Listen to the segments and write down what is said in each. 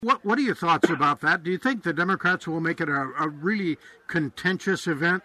What are your thoughts about that? Do you think the Democrats will make it a really contentious event?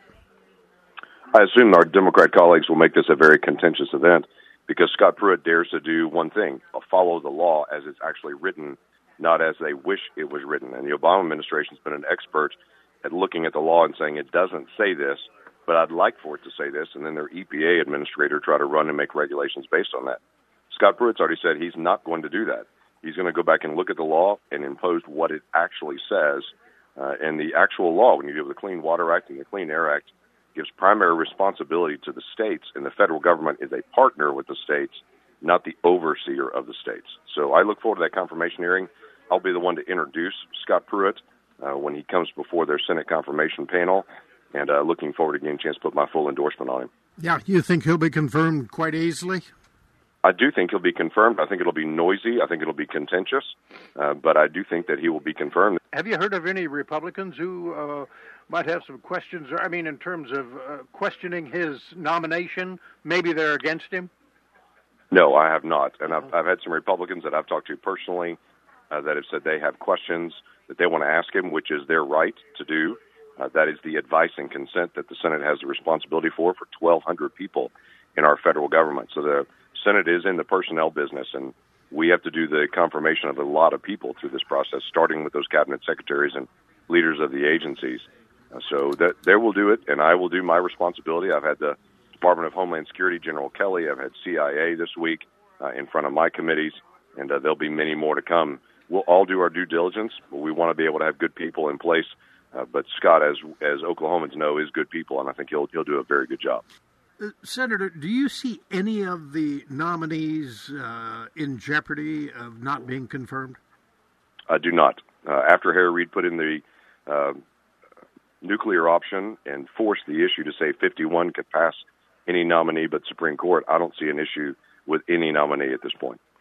I assume our Democrat colleagues will make this a very contentious event because Scott Pruitt dares to do one thing, follow the law as it's actually written, not as they wish it was written. And the Obama administration's been an expert at looking at the law and saying it doesn't say this, but I'd like for it to say this, and then their EPA administrator try to run and make regulations based on that. Scott Pruitt's already said he's not going to do that. He's going to go back and look at the law and impose what it actually says. And the actual law, when you do the Clean Water Act and the Clean Air Act, gives primary responsibility to the states, and the federal government is a partner with the states, not the overseer of the states. So I look forward to that confirmation hearing. I'll be the one to introduce Scott Pruitt when he comes before their Senate confirmation panel, and looking forward to getting a chance to put my full endorsement on him. Yeah, you think he'll be confirmed quite easily? I do think he'll be confirmed. I think it'll be noisy. I think it'll be contentious. But I do think that he will be confirmed. Have you heard of any Republicans who might have some questions? I mean, in terms of questioning his nomination, maybe they're against him? No, I have not. And I've had some Republicans that I've talked to personally that have said they have questions that they want to ask him, which is their right to do. That is the advice and consent that the Senate has the responsibility for 1,200 people in our federal government. So the Senate is in the personnel business, and we have to do the confirmation of a lot of people through this process, starting with those cabinet secretaries and leaders of the agencies. So that they will do it, and I will do my responsibility. I've had the Department of Homeland Security, General Kelly. I've had CIA this week in front of my committees, and there'll be many more to come. We'll all do our due diligence, but we want to be able to have good people in place. But Scott, as Oklahomans know, is good people, and I think he'll do a very good job. Senator, do you see any of the nominees in jeopardy of not being confirmed? I do not. After Harry Reid put in the nuclear option and forced the issue to say 51 could pass any nominee but Supreme Court, I don't see an issue with any nominee at this point.